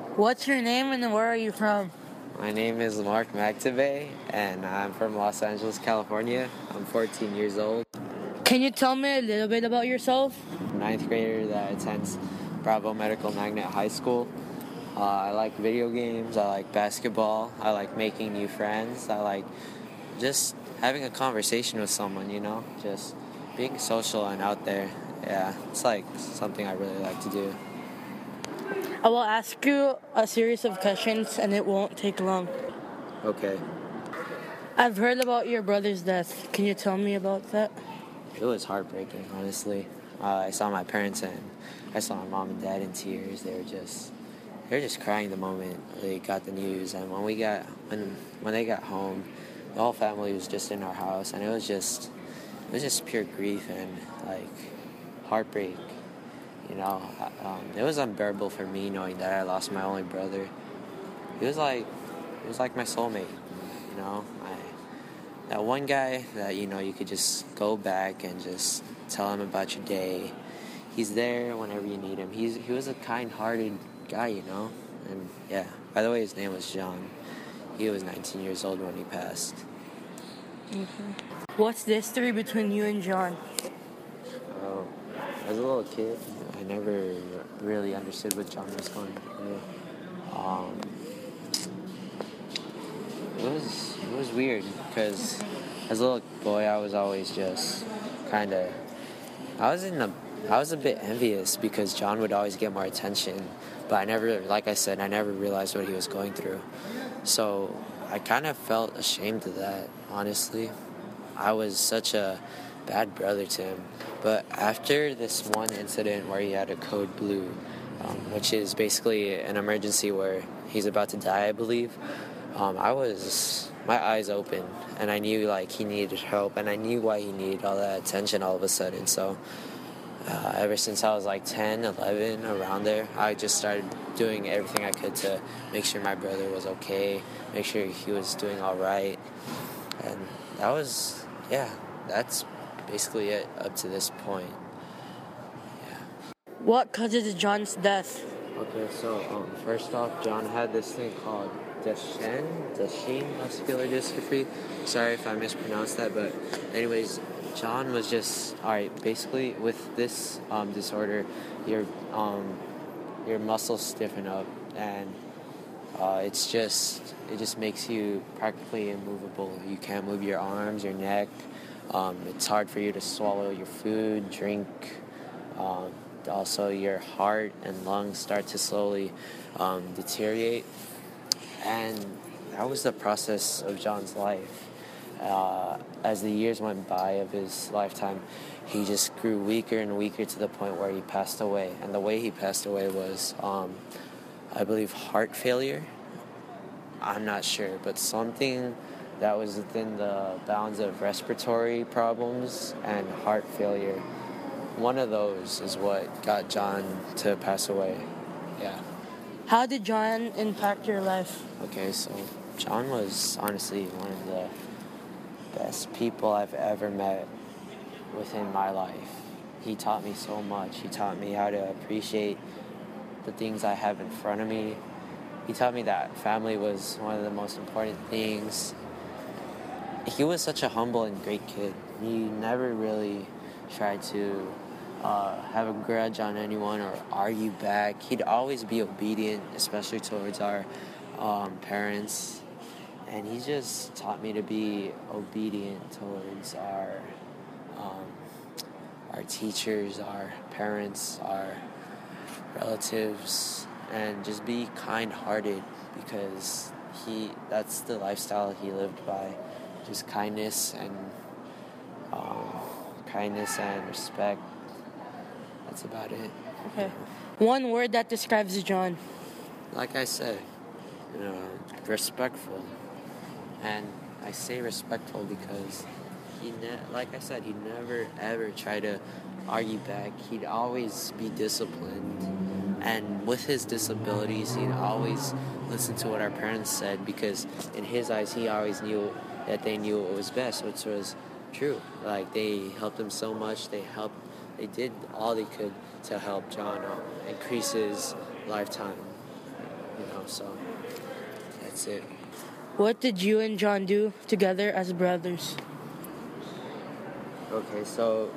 What's your name and where are you from? My name is Mark McTabay, and I'm from Los Angeles, California. I'm 14 years old. Can you tell me a little bit about yourself? Ninth grader that attends Bravo Medical Magnet High School. I like video games, I like basketball, I like making new friends, I like just having a conversation with someone, just being social and out there. Yeah, it's like something I really like to do. I will ask you a series of questions and it won't take long. Okay. I've heard about your brother's death. Can you tell me about that? It was heartbreaking, honestly. I saw my parents and I saw my mom and dad in tears. They were just crying the moment they got the news. And when they got home, the whole family was just in our house, and it was just pure grief and like heartbreak. It was unbearable for me knowing that I lost my only brother. It was like my soulmate. That one guy that you could just go back and just tell him about your day. He's there whenever you need him. He was a kind-hearted guy, And yeah, by the way, his name was John. He was 19 years old when he passed. Mm-hmm. What's the history between you and John? As a little kid, I never really understood what John was going through. It was weird because as a little boy, I was always just I was a bit envious because John would always get more attention, but I never realized what he was going through. So I kind of felt ashamed of that, honestly. I was such a bad brother to him. But after this one incident where he had a code blue, which is basically an emergency where he's about to die, I believe, my eyes opened, and I knew he needed help, and I knew why he needed all that attention all of a sudden. So ever since I was 10, 11, around there, I just started doing everything I could to make sure my brother was okay, make sure he was doing all right. And that's basically it up to this point. Yeah. What causes John's death? Okay, so first off, John had this thing called Duchenne muscular dystrophy. Sorry if I mispronounced that, but anyways, John was just basically with this disorder, your muscles stiffen up, and it just makes you practically immovable. You can't move your arms, your neck. It's hard for you to swallow your food, drink. Also, your heart and lungs start to slowly deteriorate. And that was the process of John's life. As the years went by of his lifetime, he just grew weaker and weaker to the point where he passed away. And the way he passed away was, I believe, heart failure. I'm not sure, but something that was within the bounds of respiratory problems and heart failure. One of those is what got John to pass away. Yeah. How did John impact your life? Okay, so John was honestly one of the best people I've ever met within my life. He taught me so much. He taught me how to appreciate the things I have in front of me. He taught me that family was one of the most important things. He was such a humble and great kid. He never really tried to have a grudge on anyone or argue back. He'd always be obedient, especially towards our parents. And he just taught me to be obedient towards our teachers, our parents, our relatives, and just be kind-hearted, because that's the lifestyle he lived by. Just kindness and respect. That's about it. Okay. One word that describes John. Like I said, respectful. And I say respectful because he never ever tried to argue back. He'd always be disciplined. And with his disabilities, he'd always listen to what our parents said, because in his eyes, he always knew that they knew what was best, which was true. They helped him so much. They did all they could to help John increase his lifetime. so that's it. What did you and John do together as brothers? Okay, so,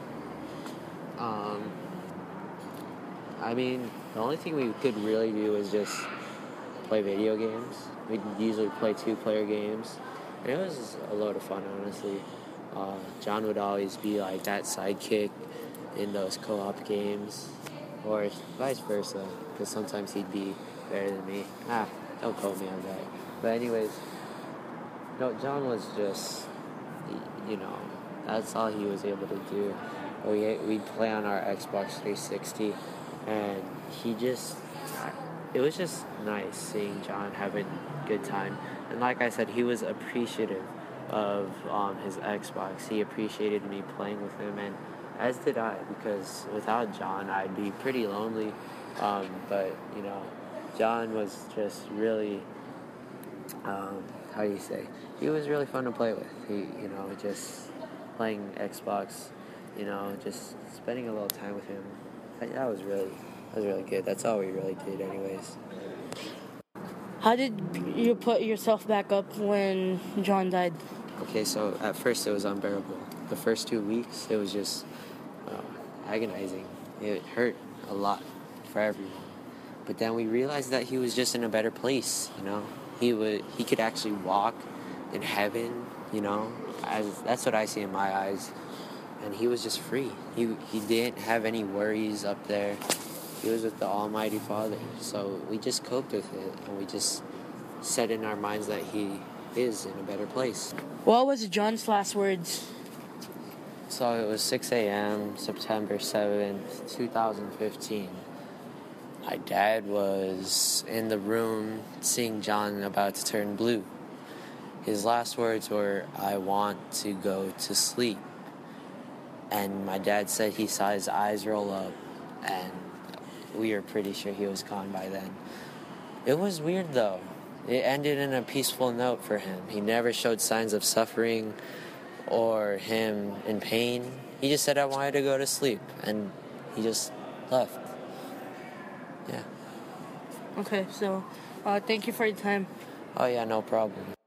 I mean, the only thing we could really do is just play video games. We'd usually play 2-player games, and it was a load of fun, honestly. John would always be like that sidekick in those co-op games, or vice versa, because sometimes he'd be better than me. Don't quote me on that. But anyways, no, John was just, that's all he was able to do. We'd play on our Xbox 360, and it was just nice seeing John having a good time. And like I said, he was appreciative of his Xbox. He appreciated me playing with him, and as did I, because without John, I'd be pretty lonely. But, John was just really, he was really fun to play with. He, just playing Xbox, just spending a little time with him. That was really good. That's all we really did anyways. How did you put yourself back up when John died? Okay, so at first it was unbearable. The first 2 weeks, it was just agonizing. It hurt a lot for everyone. But then we realized that he was just in a better place, He could actually walk in heaven, that's what I see in my eyes. And he was just free. He didn't have any worries up there. He was with the Almighty Father. So we just coped with it, and we just set in our minds that he is in a better place. What was John's last words? So it was 6 a.m., September 7th, 2015. My dad was in the room seeing John about to turn blue. His last words were, "I want to go to sleep." And my dad said he saw his eyes roll up, and we were pretty sure he was gone by then. It was weird, though. It ended in a peaceful note for him. He never showed signs of suffering or him in pain. He just said, "I wanted to go to sleep," and he just left. Yeah. Okay, so thank you for your time. Oh, yeah, no problem.